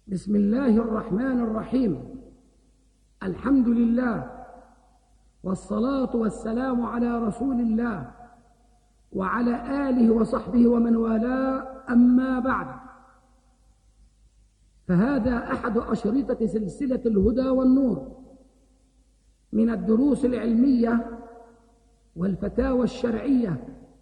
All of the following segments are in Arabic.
بسم الله الرحمن الرحيم. الحمد لله والصلاة والسلام على رسول الله وعلى آله وصحبه ومن والاه، أما بعد، فهذا أحد أشرطة سلسلة الهدى والنور من الدروس العلمية والفتاوى الشرعية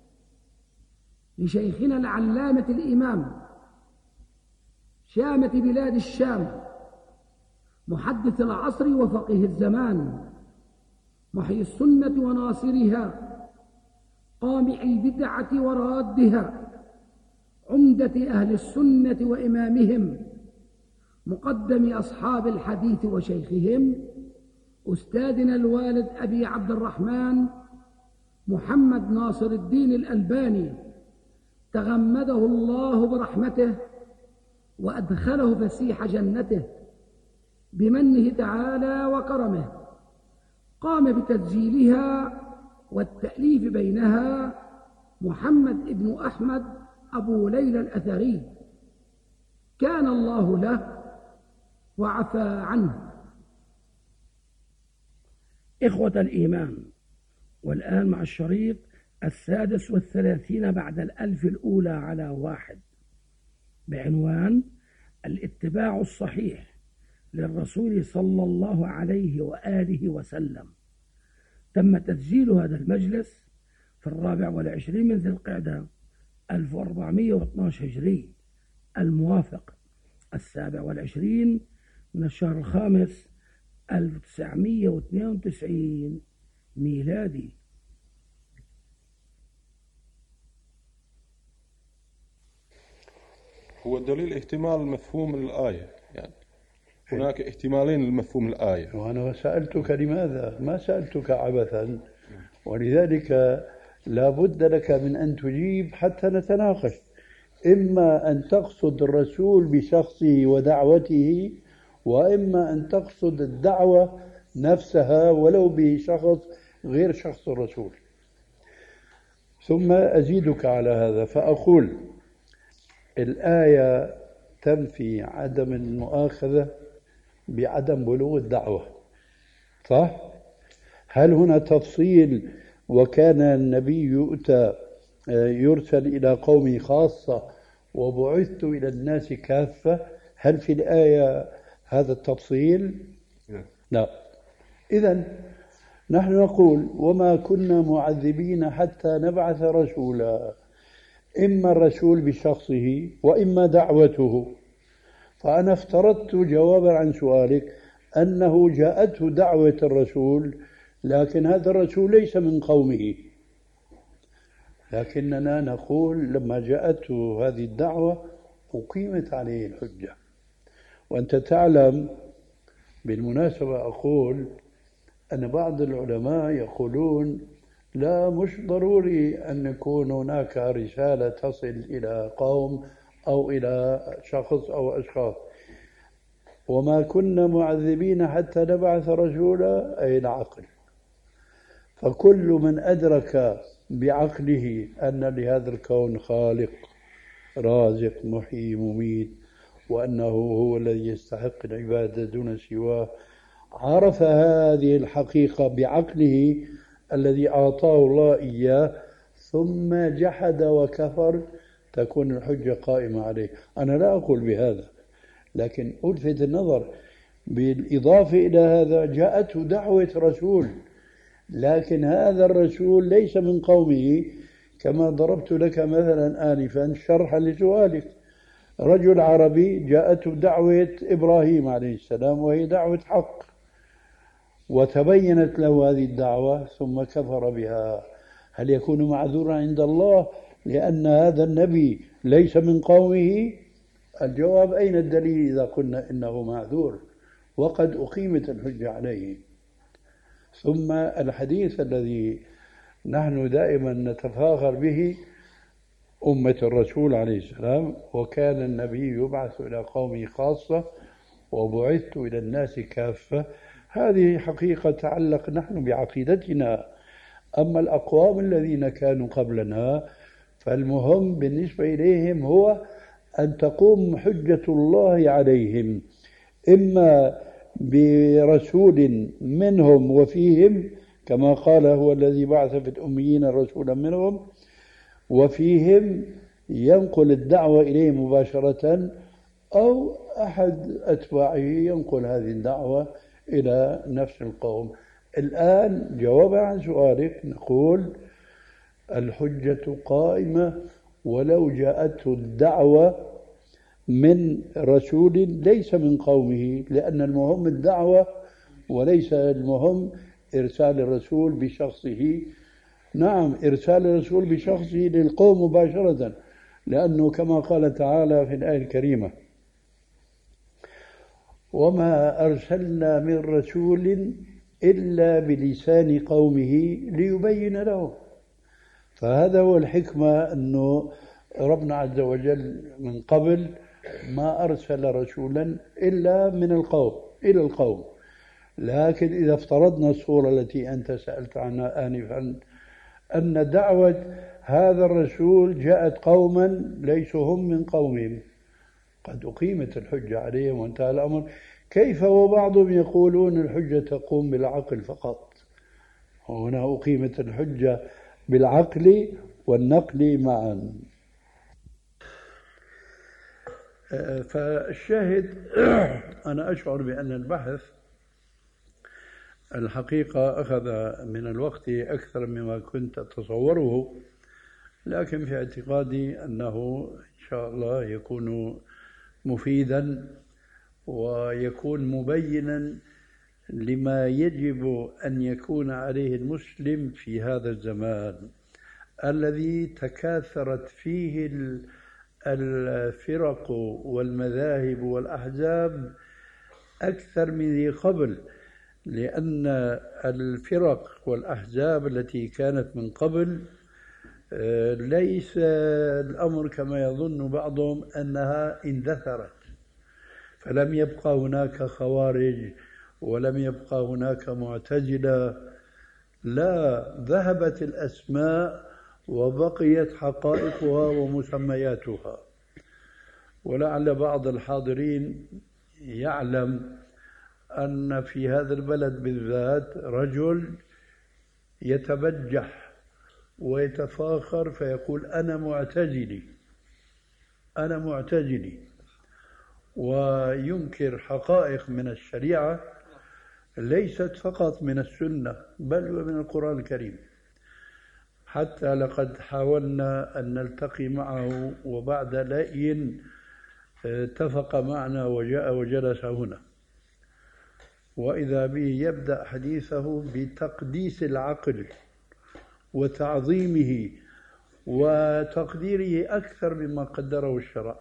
لشيخنا العلامة الإمام شامة بلاد الشام، محدث العصر وفقيه الزمان، محيي السنة وناصرها، قامع البدعة ورادها، عمدة أهل السنة وإمامهم، مقدم أصحاب الحديث وشيخهم، أستاذنا الوالد أبي عبد الرحمن محمد ناصر الدين الألباني، تغمده الله برحمته وأدخله فسيح جنته بمنه تعالى وكرمه. قام بتسجيلها والتأليف بينها محمد ابن أحمد أبو ليلى الأثري، كان الله له وعفى عنه. إخوة الإيمان، والآن مع الشريط 36 بعد 1000 الأولى على 1 بعنوان الاتباع الصحيح للرسول صلى الله عليه وآله وسلم. تم تسجيل هذا المجلس في 24 من ذي القعدة 1412 هجري، الموافق 27 من الشهر الخامس 1992 ميلادي. هو الدليل احتمال مفهوم الآية، يعني هناك احتمالين لمفهوم الآية. وأنا سألتك لماذا؟ ما سألتك عبثا، ولذلك لا بد لك من أن تجيب حتى نتناقش. إما أن تقصد الرسول بشخصه ودعوته، وإما أن تقصد الدعوة نفسها ولو بشخص غير شخص الرسول. ثم أزيدك على هذا فأقول الآية تنفي عدم المؤاخذة بعدم بلوغ الدعوة، صح؟ هل هنا تفصيل وكان النبي يرسل إلى قومه خاصة وبعثت إلى الناس كافة؟ هل في الآية هذا التفصيل؟ لا. إذن نحن نقول وما كنا معذبين حتى نبعث رسولا، إما الرسول بشخصه وإما دعوته. فأنا افترضت جوابا عن سؤالك أنه جاءته دعوة الرسول، لكن هذا الرسول ليس من قومه، لكننا نقول لما جاءته هذه الدعوة أقيمت عليه الحجة. وأنت تعلم بالمناسبة أقول أن بعض العلماء يقولون لا، مش ضروري أن يكون هناك رسالة تصل إلى قوم أو إلى شخص أو أشخاص. وما كنا معذبين حتى نبعث رسولا أي العقل. فكل من أدرك بعقله أن لهذا الكون خالق رازق محيي مميت، وأنه هو الذي يستحق العبادة دون سواه، عرف هذه الحقيقة بعقله الذي أعطاه الله إياه، ثم جحد وكفر، تكون الحجة قائمة عليه. أنا لا أقول بهذا، لكن ألفت النظر بالإضافة إلى هذا جاءته دعوة رسول، لكن هذا الرسول ليس من قومه، كما ضربت لك مثلا آنفا شرحا لسؤالك. رجل عربي جاءته دعوة إبراهيم عليه السلام وهي دعوة حق، وتبينت له هذه الدعوة ثم كفر بها، هل يكون معذورا عند الله لأن هذا النبي ليس من قومه؟ الجواب أين الدليل إذا قلنا إنه معذور وقد أقيمت الحجة عليه؟ ثم الحديث الذي نحن دائما نتفاخر به أمة الرسول عليه السلام، وكان النبي يبعث إلى قومه خاصة وبعثت إلى الناس كافة، هذه حقيقة تعلق نحن بعقيدتنا. أما الأقوام الذين كانوا قبلنا فالمهم بالنسبة إليهم هو أن تقوم حجة الله عليهم إما برسول منهم وفيهم، كما قال هو الذي بعث في الأميين رسولا منهم وفيهم ينقل الدعوة إليه مباشرة، أو أحد أتباعه ينقل هذه الدعوة إلى نفس القوم. الآن جوابا عن سؤالك نقول الحجة قائمة ولو جاءته الدعوة من رسول ليس من قومه، لأن المهم الدعوة وليس المهم إرسال الرسول بشخصه. نعم، إرسال الرسول بشخصه للقوم مباشرة، لأنه كما قال تعالى في الآية الكريمة: وما أرسلنا من رسول إلا بلسان قومه ليبين لهم. فهذا هو الحكمة، أنه ربنا عز وجل من قبل ما أرسل رسولا إلا من القوم إلى القوم. لكن إذا افترضنا الصورة التي أنت سألت عنها آنفا، أن دعوة هذا الرسول جاءت قوما ليسوا هم من قومهم، قد أقيمت الحجة عليهم وانتهى الأمر. كيف وبعضهم يقولون الحجة تقوم بالعقل فقط؟ هنا أقيمت الحجة بالعقل والنقل معا. فالشاهد أنا أشعر بأن البحث الحقيقة أخذ من الوقت أكثر مما كنت أتصوره، لكن في اعتقادي أنه إن شاء الله يكون مفيدا ويكون مبينا لما يجب أن يكون عليه المسلم في هذا الزمان الذي تكاثرت فيه الفرق والمذاهب والأحزاب أكثر من ذي قبل. لأن الفرق والأحزاب التي كانت من قبل ليس الأمر كما يظن بعضهم أنها اندثرت، فلم يبقى هناك خوارج ولم يبقى هناك معتزلة، لا، ذهبت الأسماء وبقيت حقائقها ومسمياتها. ولعل بعض الحاضرين يعلم أن في هذا البلد بالذات رجل يتبجح ويتفاخر فيقول أنا معتزلي، أنا معتزلي، وينكر حقائق من الشريعة ليست فقط من السنة بل ومن القرآن الكريم. حتى لقد حاولنا أن نلتقي معه وبعد لأي اتفق معنا وجاء وجلس هنا، وإذا به يبدأ حديثه بتقديس العقل وتعظيمه وتقديره أكثر مما قدره الشرع.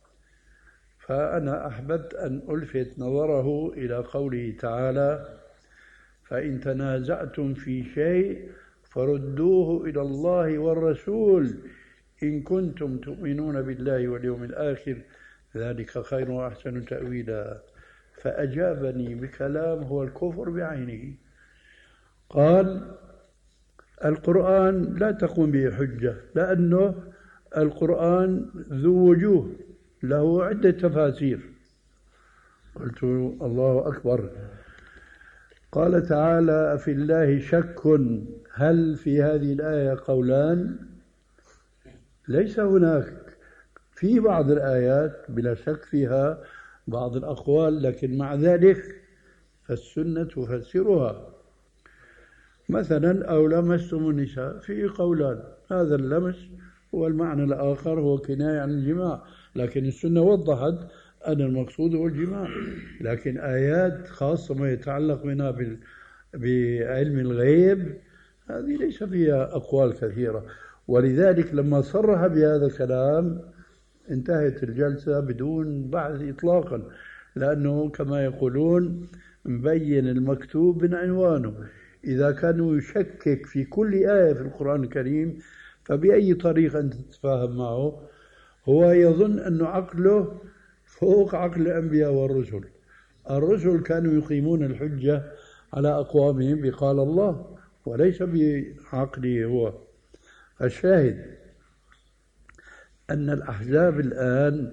فأنا أحببت أن ألفت نظره إلى قوله تعالى: فإن تنازعتم في شيء فردوه إلى الله والرسول إن كنتم تؤمنون بالله واليوم الآخر ذلك خير وأحسن تأويلا. فأجابني بكلام هو الكفر بعينه. قال: القرآن لا تقوم به حجة، لأنه القرآن ذو وجوه له عدة تفاسير. قلت: الله أكبر. قال تعالى: في الله شك. هل في هذه الآية قولان؟ ليس هناك. في بعض الآيات بلا شك فيها بعض الأقوال، لكن مع ذلك فالسنة تفسرها. مثلا: أو لمستم النساء، فيه قولان، هذا اللمس والمعنى الآخر هو كناية عن الجماع، لكن السنة وضحت أن المقصود هو الجماع. لكن آيات خاصة ما يتعلق منها بعلم الغيب هذه ليس فيها أقوال كثيرة. ولذلك لما صرح بهذا الكلام انتهت الجلسة بدون بحث إطلاقا، لأنه كما يقولون مبين المكتوب من عنوانه. إذا كانوا يشكك في كل آية في القرآن الكريم فبأي طريقة أنت تتفاهم معه؟ هو يظن أن عقله فوق عقل الأنبياء والرسل. الرسل كانوا يقيمون الحجة على أقوامهم بقال الله وليس بعقله هو. الشاهد أن الأحزاب الآن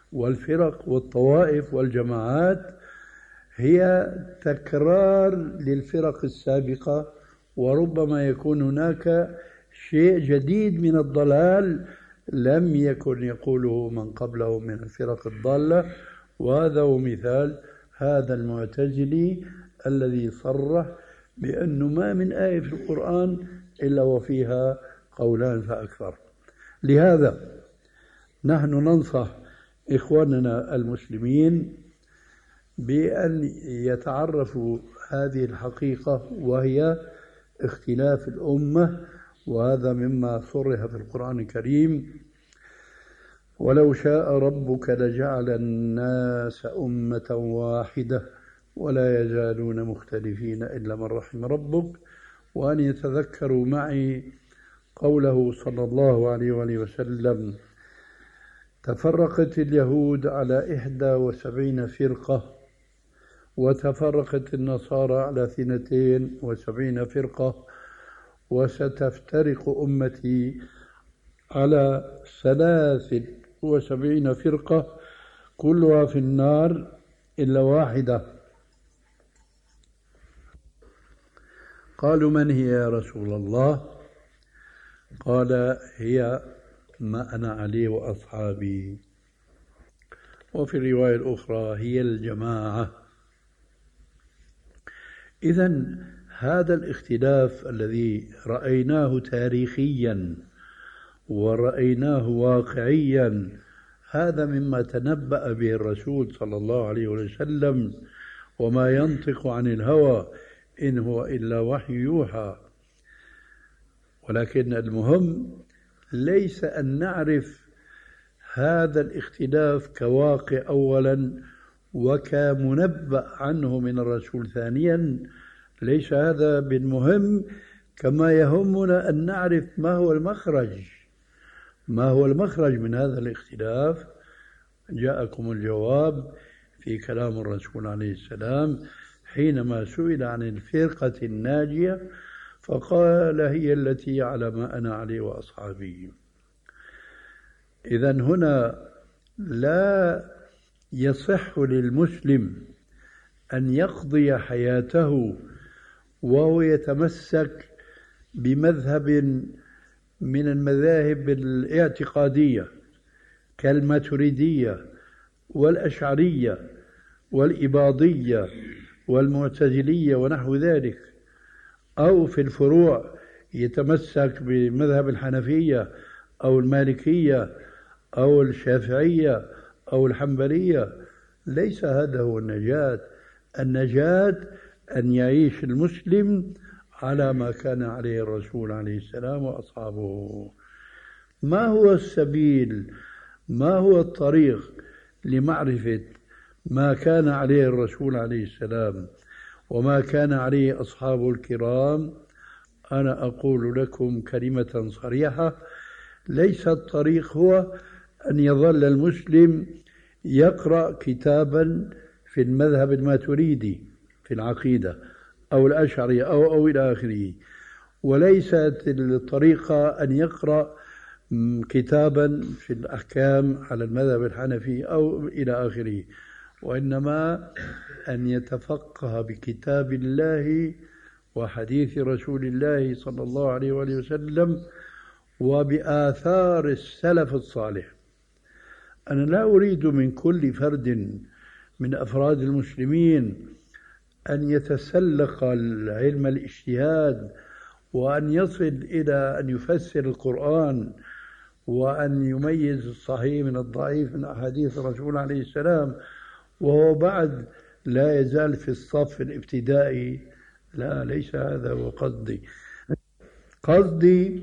والفرق والطوائف والجماعات هي تكرار للفرق السابقة، وربما يكون هناك شيء جديد من الضلال لم يكن يقوله من قبله من الفرق الضالة. وهذا هو مثال هذا المعتزلي الذي صرح بأنه ما من آية في القرآن إلا وفيها قولان فأكثر. لهذا نحن ننصح إخواننا المسلمين بأن يتعرفوا هذه الحقيقة، وهي اختلاف الأمة، وهذا مما صرح في القرآن الكريم: ولو شاء ربك لجعل الناس أمة واحدة ولا يزالون مختلفين إلا من رحم ربك. وأن يتذكروا معي قوله صلى الله عليه وآله وسلم: تفرقت اليهود على 71 فرقة، وتفرقت النصارى على 72 فرقة، وستفترق أمتي على 73 فرقة كلها في النار إلا واحدة. قالوا: من هي يا رسول الله؟ قال: هي ما أنا عليه وأصحابي. وفي الرواية الأخرى: هي الجماعة. إذن هذا الاختلاف الذي رأيناه تاريخيا ورأيناه واقعيا، هذا مما تنبأ به الرسول صلى الله عليه وسلم، وما ينطق عن الهوى إن هو إلا وحي يوحى. ولكن المهم ليس أن نعرف هذا الاختلاف كواقع أولا وكمنبأ عنه من الرسول ثانيا، ليس هذا بالمهم، كما يهمنا أن نعرف ما هو المخرج من هذا الاختلاف. جاءكم الجواب في كلام الرسول عليه السلام حينما سئل عن الفرقة الناجية فقال: هي التي على ما أنا عليه وأصحابي. إذن هنا لا يصح للمسلم أن يقضي حياته وهو يتمسك بمذهب من المذاهب الاعتقادية كالماتريدية والأشعرية والإباضية والمعتزلية ونحو ذلك، أو في الفروع يتمسك بمذهب الحنفية أو المالكية أو الشافعية أو الحنبلية. ليس هذا هو النجاة. النجاة أن يعيش المسلم على ما كان عليه الرسول عليه السلام وأصحابه. ما هو السبيل، ما هو الطريق لمعرفة ما كان عليه الرسول عليه السلام وما كان عليه أصحابه الكرام؟ أنا أقول لكم كلمة صريحة: ليس الطريق هو أن يظل المسلم يقرأ كتابا في المذهب الماتريدي في العقيدة أو الأشعري أو إلى آخره، وليست الطريقة أن يقرأ كتابا في الأحكام على المذهب الحنفي أو إلى آخره، وإنما أن يتفقه بكتاب الله وحديث رسول الله صلى الله عليه وآله وسلم وبآثار السلف الصالح. أنا لا أريد من كل فرد من أفراد المسلمين أن يتسلق العلم الاجتهاد وأن يصل إلى أن يفسر القرآن وأن يميز الصحيح من الضعيف من أحاديث الرسول عليه السلام وهو بعد لا يزال في الصف الابتدائي. لا، ليس هذا هو قصدي. قصدي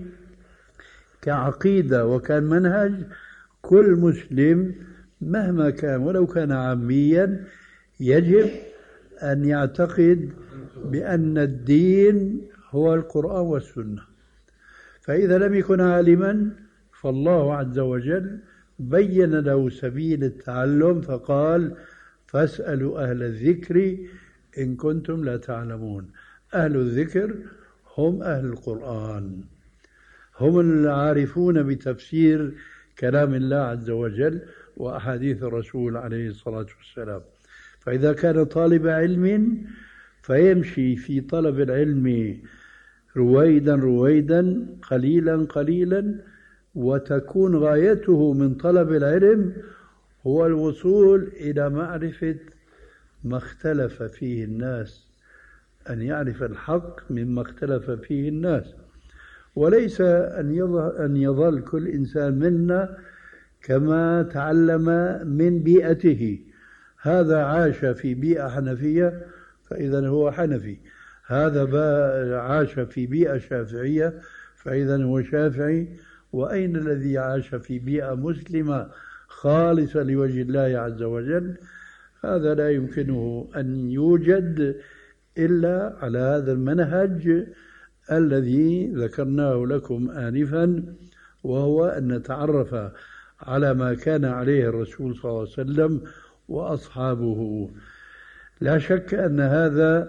كعقيدة وكان منهج كل مسلم مهما كان ولو كان عاميا يجب أن يعتقد بأن الدين هو القرآن والسنة. فإذا لم يكن عالما فالله عز وجل بين له سبيل التعلم فقال: فاسألوا أهل الذكر إن كنتم لا تعلمون. أهل الذكر هم أهل القرآن، هم العارفون بتفسير كلام الله عز وجل، وأحاديث الرسول عليه الصلاة والسلام. فإذا كان طالب علم فيمشي في طلب العلم رويدا رويدا قليلا قليلا، وتكون غايته من طلب العلم هو الوصول إلى معرفة ما اختلف فيه الناس، أن يعرف الحق مما اختلف فيه الناس، وليس أن يظل كل إنسان منا كما تعلم من بيئته. هذا عاش في بيئة حنفية فإذا هو حنفي، هذا عاش في بيئة شافعية فإذا هو شافعي. وأين الذي عاش في بيئة مسلمة خالصة لوجه الله عز وجل؟ هذا لا يمكنه أن يوجد إلا على هذا المنهج الذي ذكرناه لكم آنفا، وهو أن نتعرف على ما كان عليه الرسول صلى الله عليه وسلم وأصحابه. لا شك أن هذا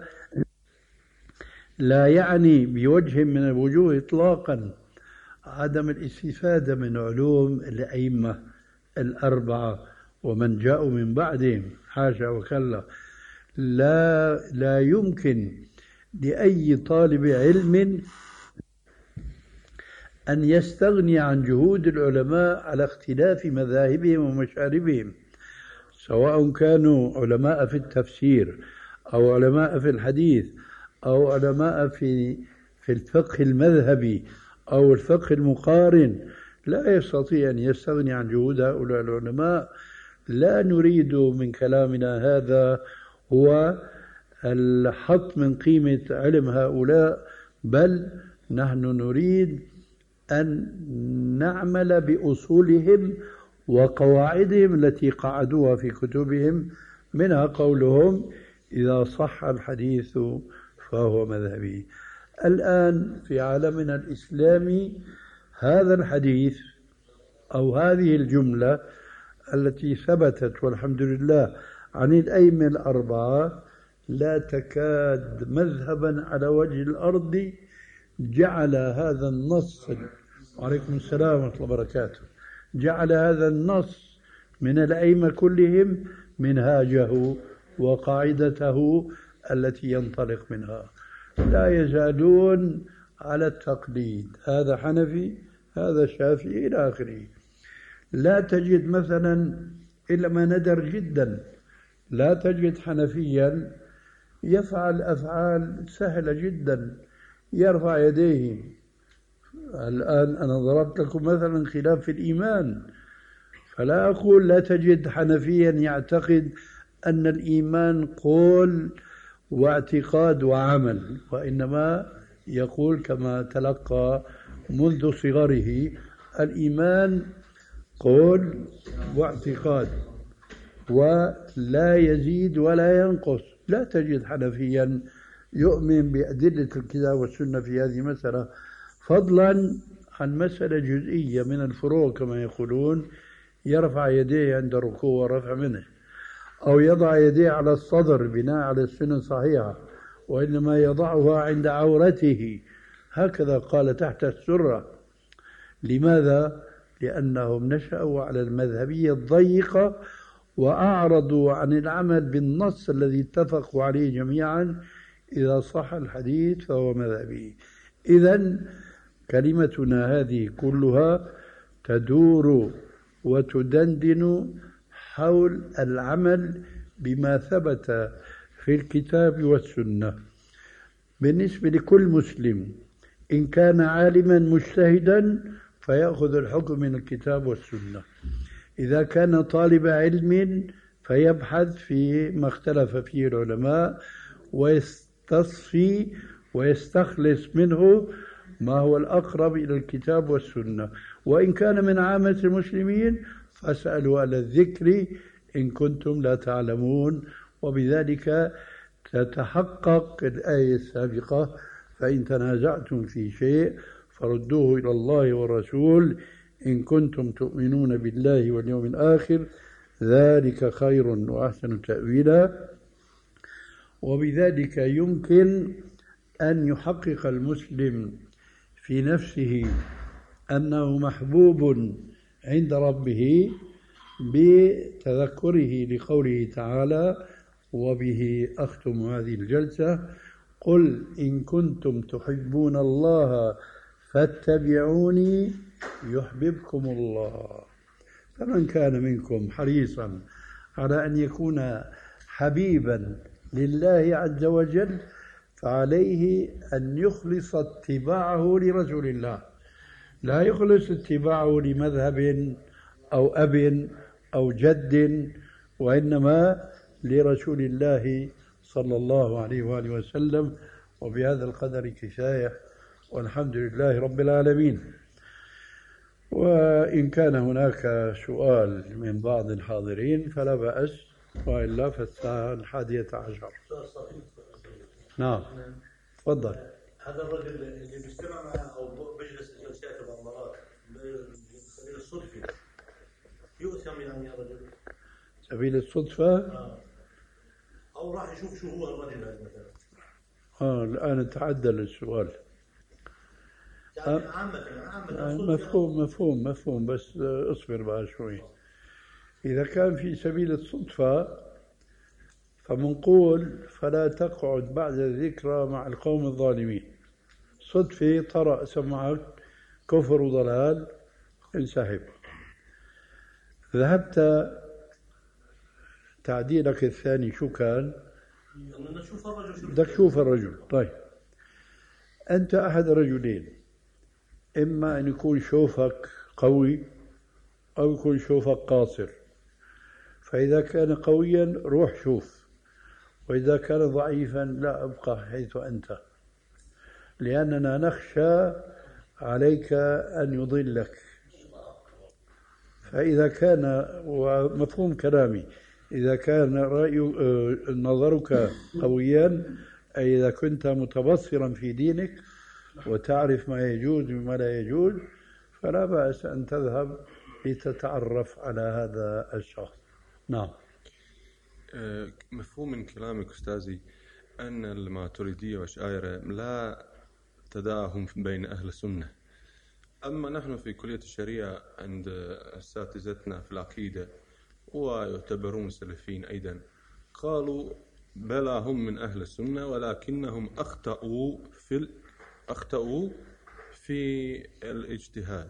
لا يعني بوجه من الوجوه إطلاقا عدم الاستفادة من علوم الأئمة الأربعة ومن جاءوا من بعدهم، حاشا وكلا. لا يمكن لأي طالب علم أن يستغني عن جهود العلماء على اختلاف مذاهبهم ومشاربهم، سواء كانوا علماء في التفسير أو علماء في الحديث أو علماء في الفقه المذهبي أو الفقه المقارن. لا يستطيع أن يستغني عن جهود هؤلاء العلماء. لا نريد من كلامنا هذا هو الحط من قيمة علم هؤلاء، بل نحن نريد أن نعمل بأصولهم وقواعدهم التي قعدوها في كتبهم، منها قولهم إذا صح الحديث فهو مذهبي. الآن في عالمنا الإسلامي هذا الحديث أو هذه الجملة التي ثبتت والحمد لله عن الأئمة الأربعة لا تكاد مذهبا على وجه الأرض جعل هذا النص، وعليكم السلام ورحمة الله وبركاته، جعل هذا النص من الأئمة كلهم منهاجه وقاعدته التي ينطلق منها. لا يزالون على التقليد، هذا حنفي هذا شافعي إلى آخره. لا تجد مثلا إلا ما ندر جدا، لا تجد حنفيا يفعل أفعال سهلة جدا، يرفع يديه. الآن أنا ضربت لكم مثلا خلاف في الإيمان، فلا أقول لا تجد حنفيا يعتقد أن الإيمان قول واعتقاد وعمل، وإنما يقول كما تلقى منذ صغره الإيمان قول واعتقاد ولا يزيد ولا ينقص. لا تجد حنفيا يؤمن بأدلة الكتاب والسنة في هذه المسألة، فضلا عن مسألة جزئية من الفروع كما يقولون، يرفع يديه عند الركوع ورفع منه، أو يضع يديه على الصدر بناء على السنة الصحيحة، وإنما يضعها عند عورته هكذا قال تحت السرة. لماذا؟ لأنهم نشأوا على المذهبية الضيقة وأعرضوا عن العمل بالنص الذي اتفقوا عليه جميعا، إذا صح الحديث فهو مذهبي. إذن كلمتنا هذه كلها تدور وتدندن حول العمل بما ثبت في الكتاب والسنة. بالنسبة لكل مسلم إن كان عالما مجتهدا فيأخذ الحكم من الكتاب والسنة، إذا كان طالب علم فيبحث في ما اختلف فيه العلماء ويستصفي ويستخلص منه ما هو الأقرب إلى الكتاب والسنة. وإن كان من عامة المسلمين فاسألوا على الذكر إن كنتم لا تعلمون. وبذلك تتحقق الآية السابقة: فإن تنازعتم في شيء فردوه إلى الله والرسول إن كنتم تؤمنون بالله واليوم الآخر ذلك خير وأحسن تأويلا. وبذلك يمكن أن يحقق المسلم في نفسه أنه محبوب عند ربه بتذكره لقوله تعالى: وبه أختم هذه الجلسة: قل إن كنتم تحبون الله فاتبعوني يحببكم الله. فمن كان منكم حريصا على أن يكون حبيبا لله عز وجل فعليه أن يخلص اتباعه لرسول الله، لا يخلص اتباعه لمذهب أو أب أو جد، وإنما لرسول الله صلى الله عليه وآله وسلم. وبهذا القدر كفاية، والحمد لله رب العالمين. وإن كان هناك سؤال من بعض الحاضرين فلا بأس، وإلا فالساعة 11. نعم تفضل. هذا الرجل اللي بيجتمع معه أو بيجلس جلسات ومؤتمرات بسبيل الصدفة يؤثم يعني يا رجل؟ سبيل الصدفة؟ أو راح يشوف شو هو الرجل هذا مثلا. الآن تعدل السؤال. يعني عامة مفهوم بس اصبر بقى شوي. إذا كان في سبيل الصدفة فمنقول فلا تقعد بعد الذكرى مع القوم الظالمين. صدفة طرأ سمعك كفر وضلال، انسحب. ذهبت، تعديلك الثاني شو كان؟ بدك تشوف الرجل. طيب أنت أحد رجلين، إما أن يكون شوفك قوي أو يكون شوفك قاصر. فإذا كان قويا روح شوف، وإذا كان ضعيفا لا أبقى حيث أنت، لأننا نخشى عليك أن يضلك. فإذا كان، ومفهوم كلامي، إذا كان نظرك قويا، أي إذا كنت متبصرا في دينك وتعرف ما يجوز وما لا يجوز، فلا بأس أن تذهب لتتعرف على هذا الشخص. نعم. مفهوم من كلامك أستاذي أن الماتريدية والأشاعرة لا تداهم بين أهل السنة، أما نحن في كلية الشريعة عند أساتذتنا في العقيدة ويعتبرون سلفيين أيضا، قالوا بلى هم من أهل السنة ولكنهم أخطأوا في الاجتهاد.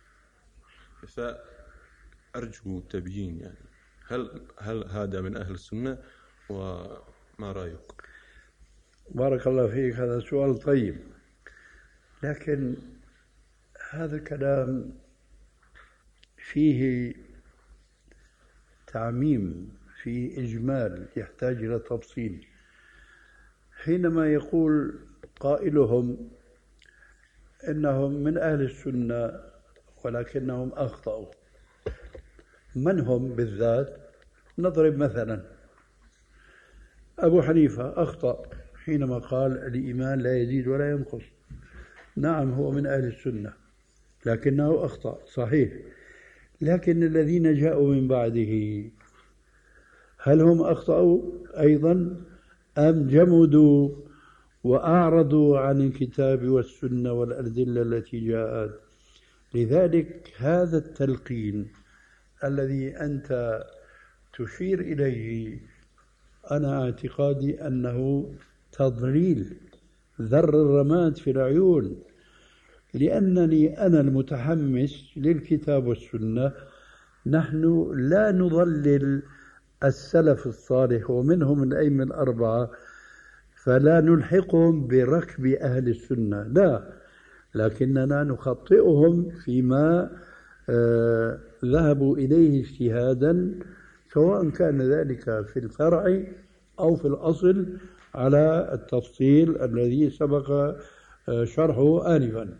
فأرجو تبيين، يعني هل هذا من أهل السنة وما رأيك؟ بارك الله فيك، هذا سؤال طيب، لكن هذا الكلام فيه تعميم، فيه إجمال يحتاج إلى تفصيل. حينما يقول قائلهم إنهم من أهل السنة ولكنهم أخطأوا، من هم بالذات؟ نضرب مثلا أبو حنيفة أخطأ حينما قال الإيمان لا يزيد ولا ينقص. نعم هو من أهل السنة لكنه أخطأ، صحيح. لكن الذين جاءوا من بعده هل هم أخطأوا أيضا أم جمدوا وأعرضوا عن الكتاب والسنة والأدلة التي جاءت؟ لذلك هذا التلقين الذي أنت تشير إليه أنا اعتقادي أنه تضليل ذر الرماد في العيون، لأنني أنا المتحمس للكتاب والسنة. نحن لا نضلل السلف الصالح ومنهم الأئمة الأربعة فلا نلحقهم بركب أهل السنة، لا، لكننا نخطئهم فيما ذهبوا إليه اجتهادا، سواء كان ذلك في الفرع أو في الأصل على التفصيل الذي سبق شرحه آنفا.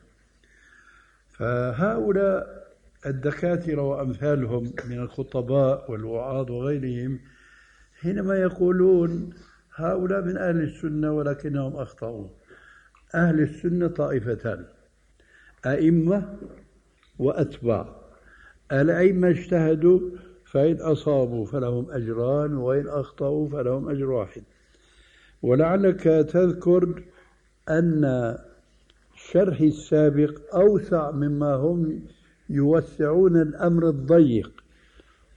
فهؤلاء الدكاترة وأمثالهم من الخطباء والوعاظ وغيرهم حينما يقولون هؤلاء من أهل السنة ولكنهم أخطأوا، أهل السنة طائفتان: أئمة وأتباع. الأئمة اجتهدوا فإن أصابوا فلهم أجران وإن أخطأوا فلهم أجر واحد. ولعلك تذكر أن شرحي السابق أوسع مما هم يوسعون الأمر الضيق.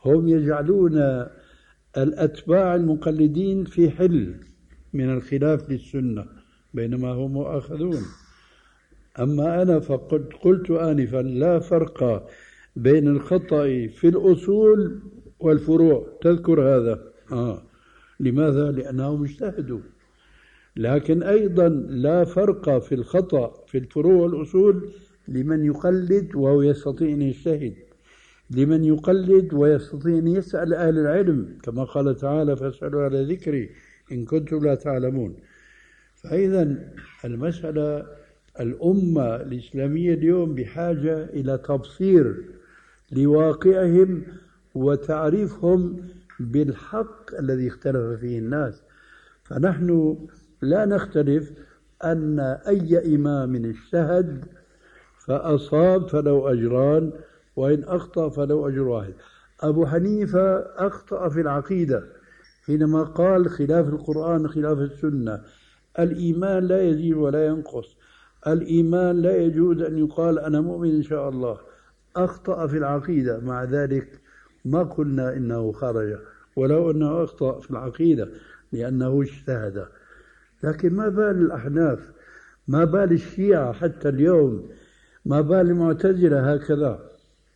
هم يجعلون الأتباع المقلدين في حل من الخلاف للسنة بينما هم مؤاخذون. أما أنا فقد قلت آنفا لا فرق بين الخطأ في الأصول والفروع، تذكر هذا؟ لماذا؟ لأنهم اجتهدوا. لكن أيضا لا فرق في الخطأ في الفروع والأصول لمن يقلد وهو يستطيع أن يجتهد، لمن يقلد ويستطيع أن يسأل أهل العلم كما قال تعالى فاسألوا على ذكري إن كنتم لا تعلمون. فإذا المسألة الأمة الإسلامية اليوم بحاجة إلى تبصير لواقعهم وتعريفهم بالحق الذي اختلف فيه الناس. فنحن لا نختلف أن أي إمام اجتهد فأصاب فله أجران وإن أخطأ فله أجر واحد. أبو حنيفة أخطأ في العقيدة حينما قال خلاف القرآن خلاف السنة، الإيمان لا يزيد ولا ينقص، الإيمان لا يجوز أن يقال أنا مؤمن إن شاء الله. أخطأ في العقيدة، مع ذلك ما قلنا إنه خرج ولو أنه أخطأ في العقيدة لأنه اجتهد. لكن ما بال الأحناف، ما بال الشيعة حتى اليوم، ما بال المعتزلة هكذا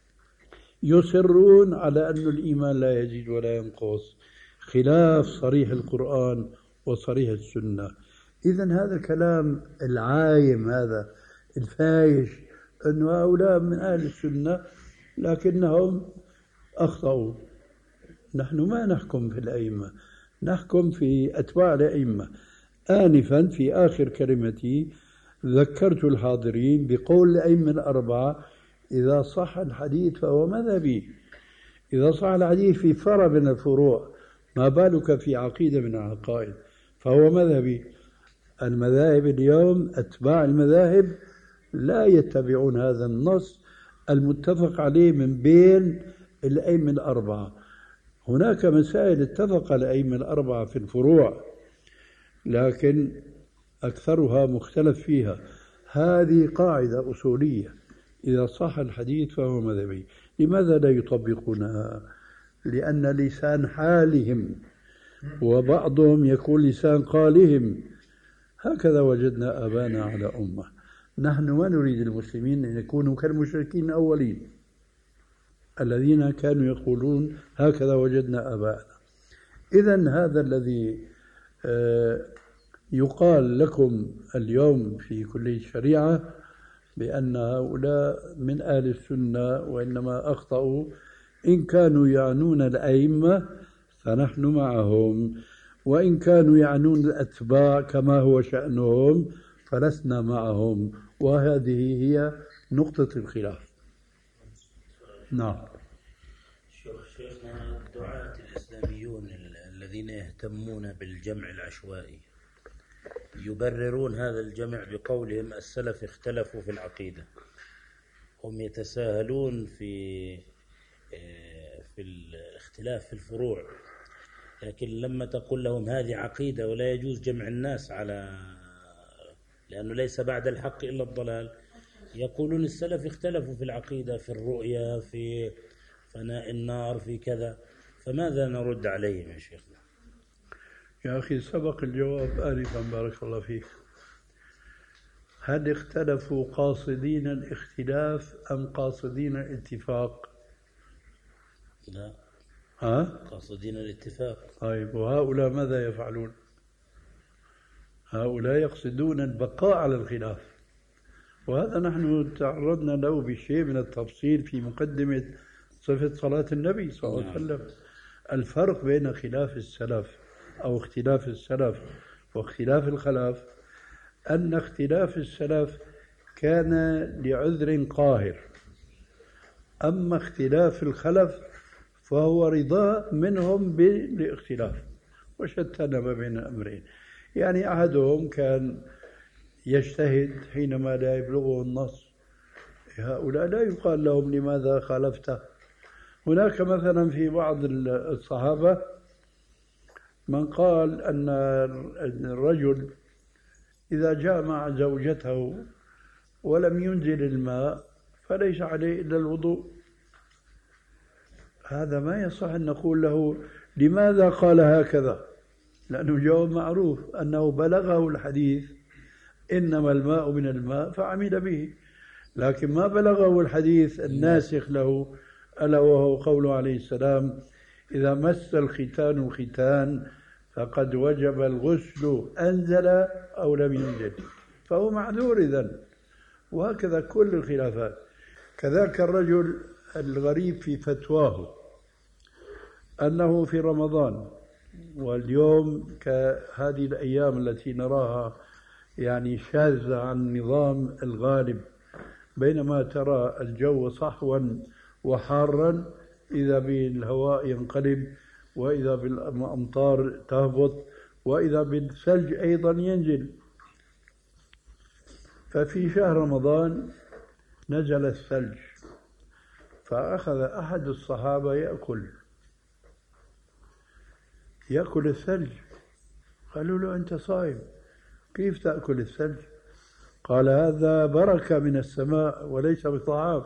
يصرون على أن الإيمان لا يزيد ولا ينقص خلاف صريح القرآن وصريح السنة. إذن هذا الكلام العايم هذا الفايش أن هؤلاء من أهل السنة لكنهم أخطأوا. نحن ما نحكم في الأئمة، نحكم في أتباع الأئمة. آنفا في آخر كلمتي ذكرت الحاضرين بقول الأئمة الأربعة إذا صح الحديث فهو مذهبي. إذا صح الحديث في فرع من الفروع ما بالك في عقيدة من العقائد فهو مذهبي. المذاهب اليوم أتباع المذاهب لا يتبعون هذا النص المتفق عليه من بين الأئمة الأربعة. هناك مسائل اتفق الأئمة الأربعة في الفروع لكن أكثرها مختلف فيها. هذه قاعدة أصولية، إذا صح الحديث فهو مذهبي. لماذا لا يطبقونها؟ لأن لسان حالهم وبعضهم يكون لسان قالهم. هكذا وجدنا آبانا على أمة. نحن ما نريد المسلمين أن يكونوا كالمشركين الأولين الذين كانوا يقولون هكذا وجدنا آباءنا. إذن هذا الذي يقال لكم اليوم في كلية الشريعة بأن هؤلاء من أهل السنة وإنما أخطأوا، إن كانوا يعنون الأئمة فنحن معهم، وإن كانوا يعنون الأتباع كما هو شأنهم فلسنا معهم. وهذه هي نقطة الخلاف. نعم. شيخنا الدعاة الإسلاميون الذين يهتمون بالجمع العشوائي يبررون هذا الجمع بقولهم السلف اختلفوا في العقيدة. هم يتساهلون في الاختلاف في الفروع، لكن لما تقول لهم هذه عقيدة ولا يجوز جمع الناس على لأنه ليس بعد الحق إلا الضلال، يقولون السلف اختلفوا في العقيدة، في الرؤيا، في فناء النار، في كذا. فماذا نرد عليهم يا شيخنا؟ يا أخي سبق الجواب آنفا بارك الله فيك. هل اختلفوا قاصدين الاختلاف أم قاصدين الاتفاق؟ لا، قاصدين الاتفاق. طيب، وهؤلاء ماذا يفعلون؟ هؤلاء يقصدون البقاء على الخلاف، وهذا نحن تعرضنا له بشيء من التفصيل في مقدمة صفة صلاة النبي صلى الله عليه وسلم. الفرق بين خلاف السلف أو اختلاف السلف واختلاف الخلف أن اختلاف السلف كان لعذر قاهر، أما اختلاف الخلف فهو رضا منهم بالاختلاف، وشتان ما بين الأمرين. يعني أحدهم كان يجتهد حينما لا يبلغه النص، هؤلاء لا يقال لهم لماذا خالفته. هناك مثلا في بعض الصحابة من قال أن الرجل إذا جامع زوجته ولم ينزل الماء فليس عليه إلا الوضوء. هذا ما يصح أن نقول له لماذا قال هكذا، لأنه جواب معروف أنه بلغه الحديث إنما الماء من الماء فعمل به، لكن ما بلغه الحديث الناسخ له ألا وهو قوله عليه السلام إذا مس الختان الختان فقد وجب الغسل أنزل أو لم ينزل، فهو معذور إذن. وهكذا كل الخلافات. كذاك الرجل الغريب في فتواه أنه في رمضان، واليوم كهذه الأيام التي نراها يعني شاذة عن النظام الغالب، بينما ترى الجو صحوا وحارا إذا بالهواء ينقلب، وإذا بالأمطار تهبط، وإذا بالثلج أيضا ينزل. ففي شهر رمضان نزل الثلج، فأخذ أحد الصحابة يأكل الثلج. قالوا له أنت صائم كيف تأكل الثلج؟ قال هذا بركة من السماء وليس بطعام.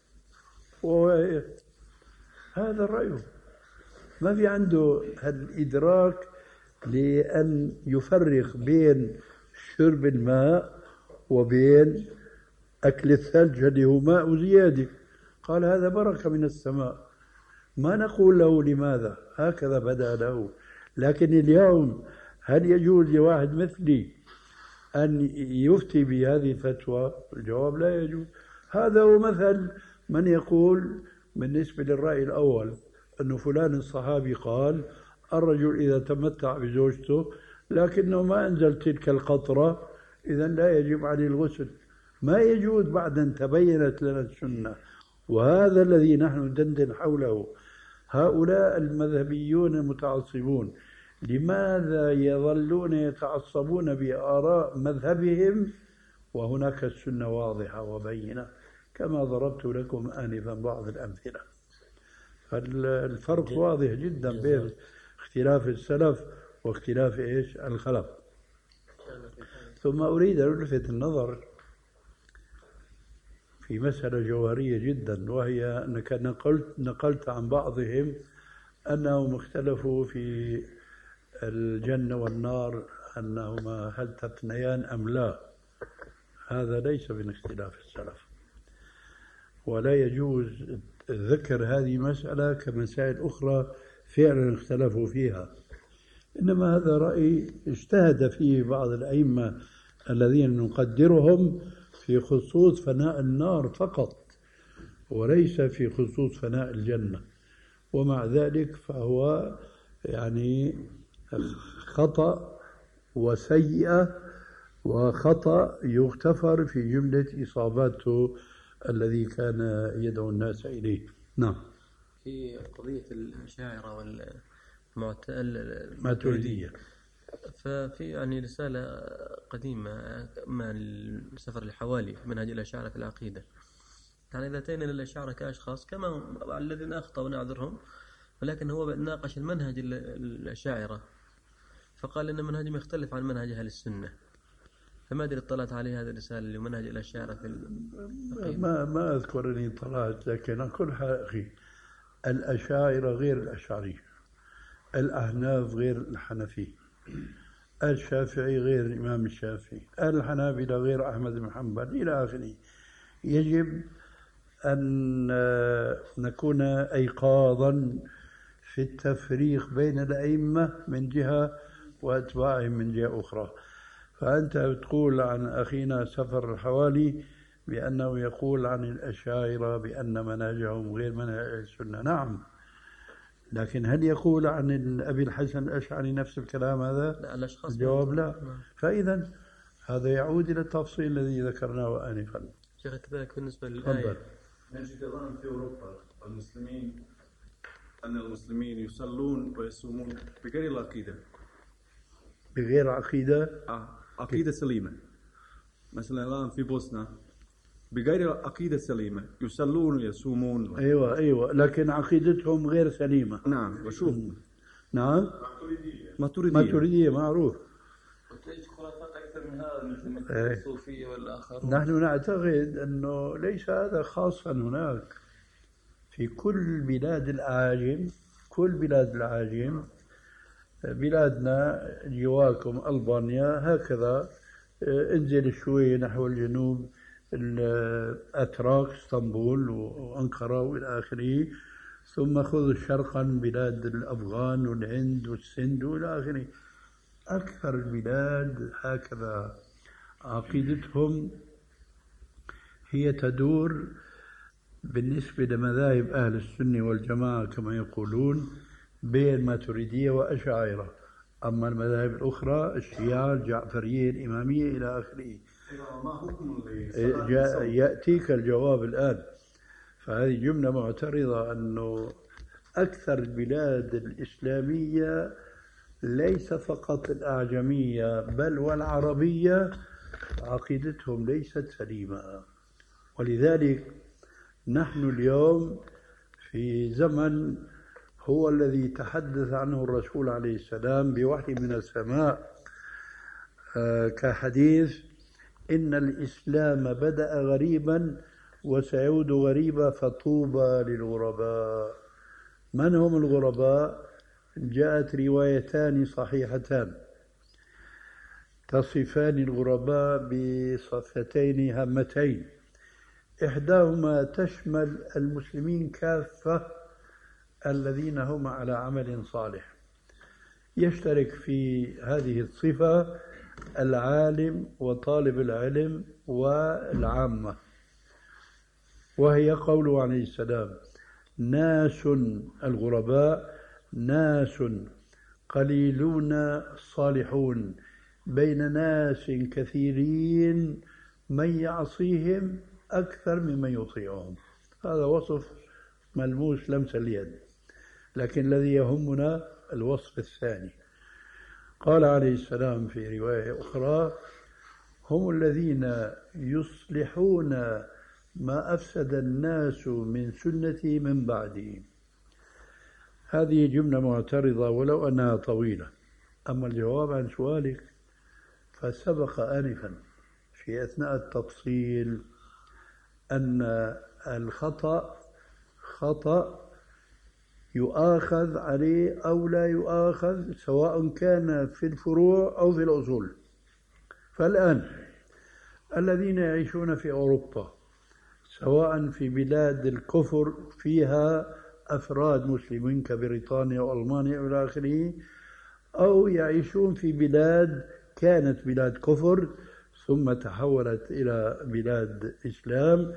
هذا الرأي، ما في عنده الإدراك لأن يفرق بين شرب الماء وبين أكل الثلج اللي هو ماء زيادة. قال هذا بركة من السماء. ما نقول له لماذا، هكذا بدأ له. لكن اليوم هل يجوز لواحد مثلي أن يفتي بهذه الفتوى؟ الجواب لا يجوز. هذا هو مثل من يقول بالنسبة للرأي الأول أن فلان الصحابي قال الرجل إذا تمتع بزوجته لكنه ما أنزل تلك القطرة إذن لا يجب عليه الغسل. ما يجوز بعد أن تبينت لنا السنة، وهذا الذي نحن ندندن حوله. هؤلاء المذهبيون المتعصبون لماذا يظلون يتعصبون بآراء مذهبهم وهناك السنة واضحة وبينة كما ضربت لكم آنفا بعض الأمثلة؟ فالفرق واضح جدا بين اختلاف السلف واختلاف الخلف. ثم أريد أن ألفت النظر في مسألة جوهرية جدا، وهي أنك نقلت عن بعضهم أنهم اختلفوا في الجنة والنار أنهما هل تثنيان أم لا. هذا ليس من اختلاف السلف، ولا يجوز ذكر هذه مسألة كمسائل أخرى فعلا اختلفوا فيها. إنما هذا رأي اجتهد فيه بعض الأئمة الذين نقدرهم في خصوص فناء النار فقط، وليس في خصوص فناء الجنة. ومع ذلك فهو يعني خطأ وسيئة، وخطأ يغتفر في جملة إصاباته الذي كان يدعو الناس إليه. نعم. في قضية الأشاعرة والماتريدية، ففي يعني رسالة قديمة مع السفر الحوالي منهج الأشاعرة في العقيدة، يعني إذا أتينا للأشاعرة كأشخاص كما الذين أخطأوا نعذرهم، ولكن هو ناقش المنهج الأشاعرة فقال إن منهجهم يختلف عن منهج أهل السنة. فما أدري اطلعت عليه هذه الرسالة لمنهج الأشاعرة في العقيدة؟ ما أذكر أني اطلعت، لكن أقول أخي الأشاعرة غير الأشعري، الأحناف غير الحنفي، الشافعي غير الإمام الشافعي، الحنابلة غير أحمد بن حنبل إلى آخره. يجب أن نكون أيقاظا في التفريق بين الأئمة من جهة وأتباعهم من جهة أخرى. فأنت تقول عن أخينا سفر الحوالي بأنه يقول عن الأشاعرة بأن منهجهم غير منهج السنة. نعم، لكن هل يقول عن أبي الحسن الأشعري نفس الكلام هذا؟ لا، الأشخاص الجواب لا. فإذا هذا يعود إلى التفصيل الذي ذكرناه آنفا. شيخ كذلك بالنسبة للآية، نجد أيضا في أوروبا المسلمين يصلون ويصومون بغير العقيدة، بغير عقيدة، عقيدة سليمة. مثلا الآن في بوسنة بغير عقيدة سليمة يصلون ويصومون. أيوة، لكن عقيدتهم غير سليمة. نعم، وشوف. نعم، ماتريدية معروف. وتجد خرافات أكثر من هذا مثل الصوفية والآخرون. نحن نعتقد أنه ليس هذا خاصا هناك في كل بلاد الأعاجم، كل بلاد الأعاجم، بلادنا جواكم ألبانيا هكذا، انزل شوي نحو الجنوب الأتراك اسطنبول وأنقرة وإلى آخره، ثم خذ شرقا بلاد الأفغان والهند والسند وإلى آخره. أكثر البلاد هكذا عقيدتهم هي تدور بالنسبة لمذاهب أهل السنة والجماعة كما يقولون بين الماتريدية وأشاعرة. أما المذاهب الأخرى الشيعة الجعفرية الإمامية إلى آخره. ما حكم يأتيك الجواب الآن. فهذه جملة معترضة أنه أكثر البلاد الإسلامية ليس فقط الأعجمية بل والعربية عقيدتهم ليست سليمة. ولذلك نحن اليوم في زمن هو الذي تحدث عنه الرسول عليه السلام بوحي من السماء كحديث إن الإسلام بدأ غريبا وسيعود غريبا فطوبى للغرباء. من هم الغرباء؟ جاءت روايتان صحيحتان تصفان الغرباء بصفتين هامتين، إحداهما تشمل المسلمين كافة الذين هم على عمل صالح، يشترك في هذه الصفة العالم وطالب العلم والعامة، وهي قوله عليه السلام ناس الغرباء ناس قليلون صالحون بين ناس كثيرين من يعصيهم أكثر ممن يطيعهم. هذا وصف ملموس لمس اليد، لكن الذي يهمنا الوصف الثاني. قال عليه السلام في رواية أخرى هم الذين يصلحون ما أفسد الناس من سنتي من بعدي. هذه جملة معترضة ولو أنها طويلة. أما الجواب عن سؤالك فسبق آنفا في أثناء التفصيل أن الخطأ خطأ يؤاخذ عليه أو لا يؤاخذ سواء كان في الفروع أو في الأصول. فالآن الذين يعيشون في أوروبا سواء في بلاد الكفر فيها أفراد مسلمين كبريطانيا وألمانيا إلى آخره، أو يعيشون في بلاد كانت بلاد كفر ثم تحولت إلى بلاد إسلام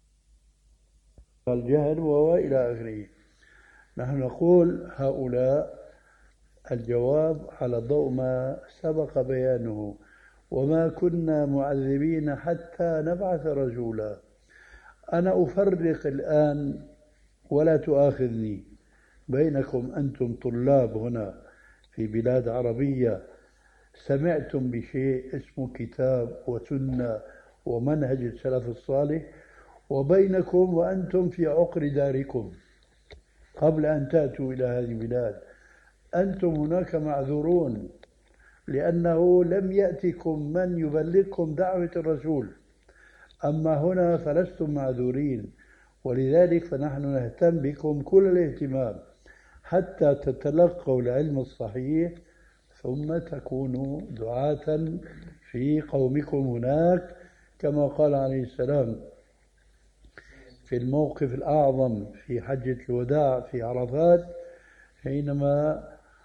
الجهل وإلى آخره، نحن نقول هؤلاء الجواب على ضوء ما سبق بيانه وما كنا معذبين حتى نبعث رسولا. أنا أفرق الآن ولا تؤاخذني بينكم أنتم طلاب هنا في بلاد عربية سمعتم بشيء اسمه كتاب وسنة ومنهج السلف الصالح، وبينكم وأنتم في عقر داركم قبل أن تأتوا إلى هذه البلاد. أنتم هناك معذورون لأنه لم يأتكم من يبلغكم دعوة الرسول، أما هنا فلستم معذورين. ولذلك فنحن نهتم بكم كل الاهتمام حتى تتلقوا العلم الصحيح ثم تكونوا دعاة في قومكم هناك، كما قال عليه السلام في الموقف الأعظم في حجة الوداع في عرفات حينما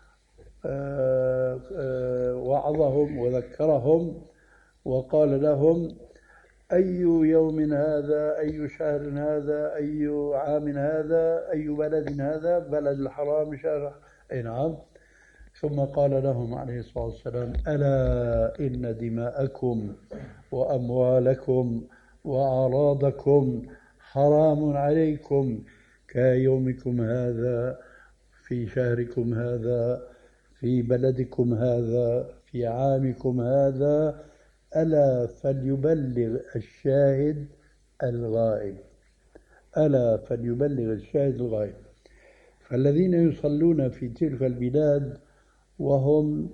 وعظهم وذكرهم وقال لهم أي يوم هذا، أي شهر هذا، أي عام هذا، أي بلد هذا؟ بلد الحرام شهر أي نعم. ثم قال لهم عليه الصلاة والسلام ألا إن دماءكم وأموالكم وأعراضكم حرام عليكم كيومكم هذا في شهركم هذا في بلدكم هذا في عامكم هذا، ألا فليبلغ الشاهد الغائب، ألا فليبلغ الشاهد الغائب. فالذين يصلون في تلك البلاد وهم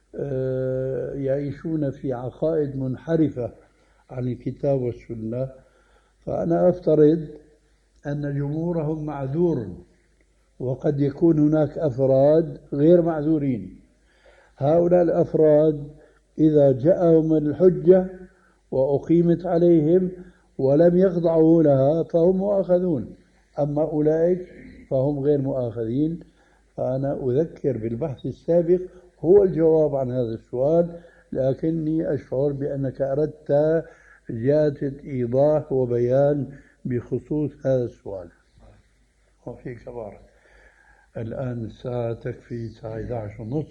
يعيشون في عقائد منحرفة عن الكتاب والسنة، فأنا أفترض أن جمهورهم معذور، وقد يكون هناك أفراد غير معذورين. هؤلاء الأفراد إذا جاءهم الحجة وأقيمت عليهم ولم يخضعوا لها فهم مؤاخذون، أما أولئك فهم غير مؤاخذين. فأنا أذكر بالبحث السابق هو الجواب عن هذا السؤال، لكني أشعر بأنك أردت زيادة إيضاح وبيان بخصوص هذا السؤال. وفيك بارك. الآن الساعة تكفي، الساعة 11:30.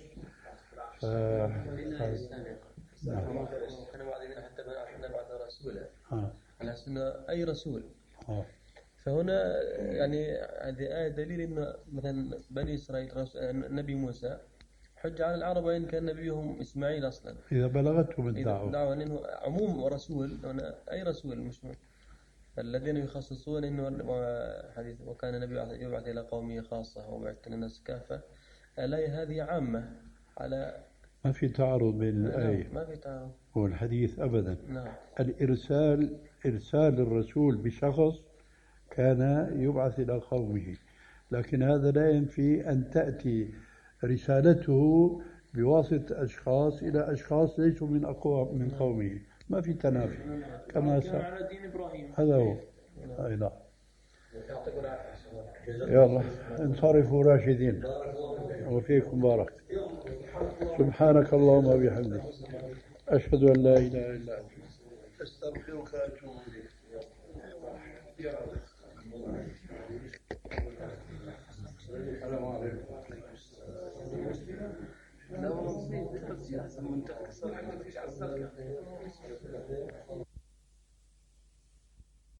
نعم. حتى نبعث رسولا على سنة أي رسول. فهنا يعني هذه آية دليل إنه مثلا بني إسرائيل النبي موسى حج على العرب وإن كان نبيهم إسماعيل أصلا إذا بلغتهم الدعوة. دعوة إنه عموم ورسول، أي رسول مش الذين يخصصون إنه حديث وكان النبي يبعث إلى قومه خاصة وبعث الناس كافة. الآية هذه عامة على ما في تعارض بين الآية. ما في تعارض والحديث أبدا. نعم. إرسال الرسول بشخص كان يبعث إلى قومه، لكن هذا لا ينفي أن تأتي رسالته بواسطة أشخاص إلى أشخاص ليسوا من قومه. ما في تنافي كما على دين إبراهيم. هذا هو. أي نعم. يلا انصرفوا راشدين وفيكم بارك. سبحانك اللهم وبحمدك أشهد أن لا إله إلا أنت أستغفرك وأتوب إليك. السلام عليكم. لا والله